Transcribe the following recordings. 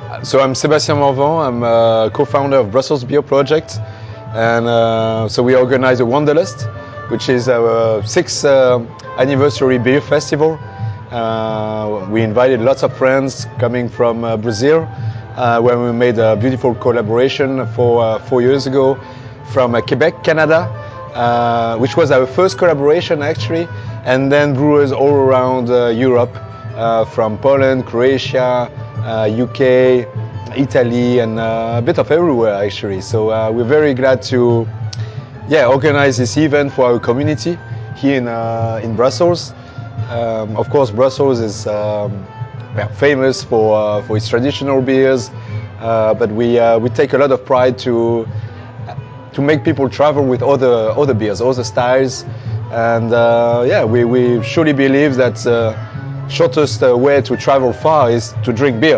So I'm Sébastien Morvan. I'm a co-founder of Brussels Beer Project, and so we organize a Wanderlust, which is our sixth anniversary beer festival. We invited lots of friends coming from Brazil, where we made a beautiful collaboration 4 years ago, from Quebec, Canada, which was our first collaboration actually, and then brewers all around Europe, from Poland, Croatia, UK, Italy, and a bit of everywhere actually. So we're very glad to organize this event for our community here in Brussels. Of course, Brussels is famous for its traditional beers, but we take a lot of pride to make people travel with other beers, other styles, and we surely believe that shortest way to travel far is to drink beer.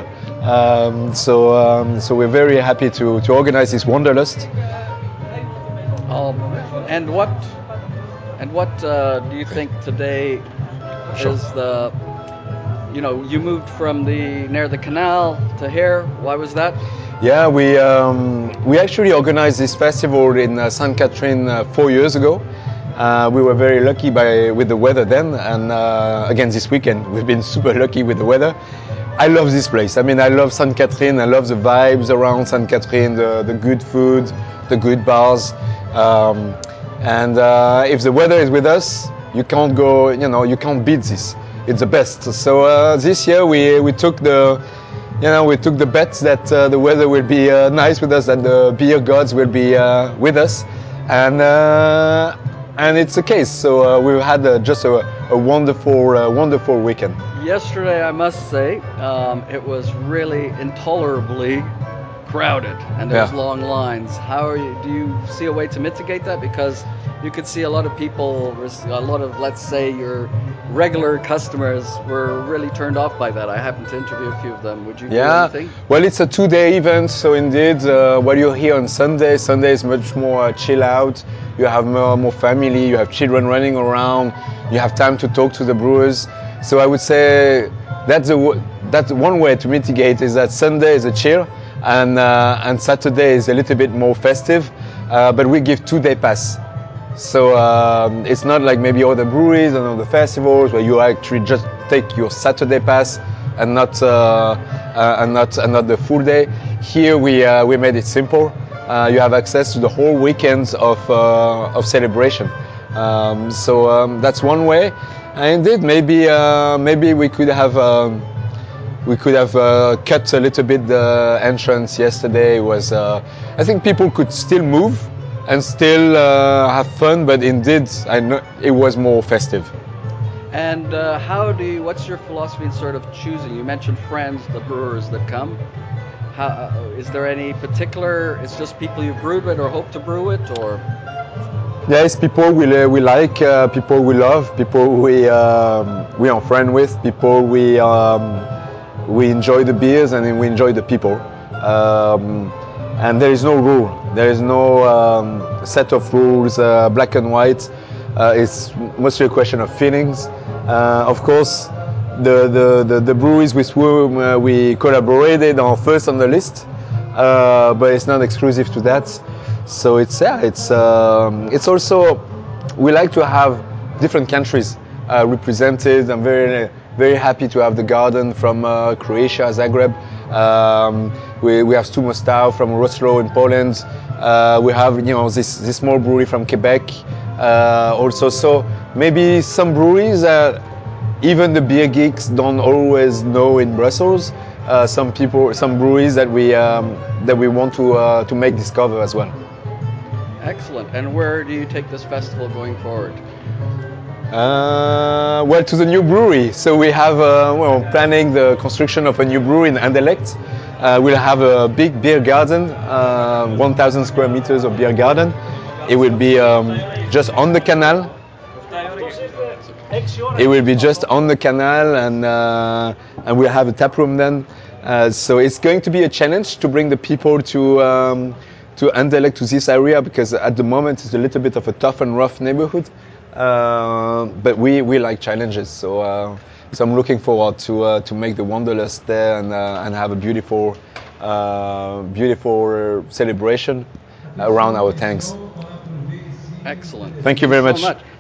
So we're very happy to organize this Wanderlust. And what do you think today is the? You moved from near the canal to here. Why was that? Yeah, we actually organized this festival in Sainte-Catherine 4 years ago. We were very lucky with the weather then, and again this weekend we've been super lucky with the weather. I love this place. I mean, I love Sainte-Catherine. I love the vibes around Sainte-Catherine, the good food, the good bars, and if the weather is with us, you can't go. You can't beat this. It's the best. So this year we took the bet that the weather will be nice with us, that the beer gods will be with us, and it's the case. So we've had just a wonderful weekend. Yesterday, I must say, it was really intolerably crowded, and there was long lines. Do you see a way to mitigate that? Because you could see a lot of people, a lot of, let's say, your regular customers were really turned off by that. I happened to interview a few of them. Would you do anything? Well, it's a 2-day event, so indeed, while you're here on Sunday is much more chill out. You have more family, you have children running around, you have time to talk to the brewers. So I would say that's one way to mitigate, is that Sunday is a chill, and Saturday is a little bit more festive, but we give 2-day pass. So it's not like maybe other breweries and other festivals where you actually just take your Saturday pass and not the full day. Here we made it simple. You have access to the whole weekend of celebration. So that's one way. And indeed, maybe we could have cut a little bit the entrance yesterday. I think people could still move and still have fun, but indeed, I know it was more festive. And what's your philosophy in sort of choosing? You mentioned friends, the brewers that come. Is there any particular? It's just people you've brewed with or hope to brew with, or? Yeah, it's people we like, people we love, people we are friends with, people we enjoy the beers, and we enjoy the people. And there is no rule. There is no set of rules, black and white. It's mostly a question of feelings. Of course, the breweries with whom we collaborated are first on the list, but it's not exclusive to that. So it's also, we like to have different countries represented. I'm very very happy to have the garden from Croatia, Zagreb. We have Stu Mostau from Wrocław in Poland. We have this small brewery from Quebec also. So maybe some breweries even the beer geeks don't always know in Brussels. Some breweries that we want to make discover as well. Excellent. And where do you take this festival going forward? Well, to the new brewery. So we have planning the construction of a new brewery in Anderlecht. We'll have a big beer garden, 1,000 square meters of beer garden. It will be just on the canal. It will be just on the canal, and we'll have a tap room then. So it's going to be a challenge to bring the people to Anderlecht, to this area, because at the moment it's a little bit of a tough and rough neighborhood. But we like challenges, so I'm looking forward to make the Wanderlust there and have a beautiful beautiful celebration around our tanks. Excellent. Thank you very much. So much.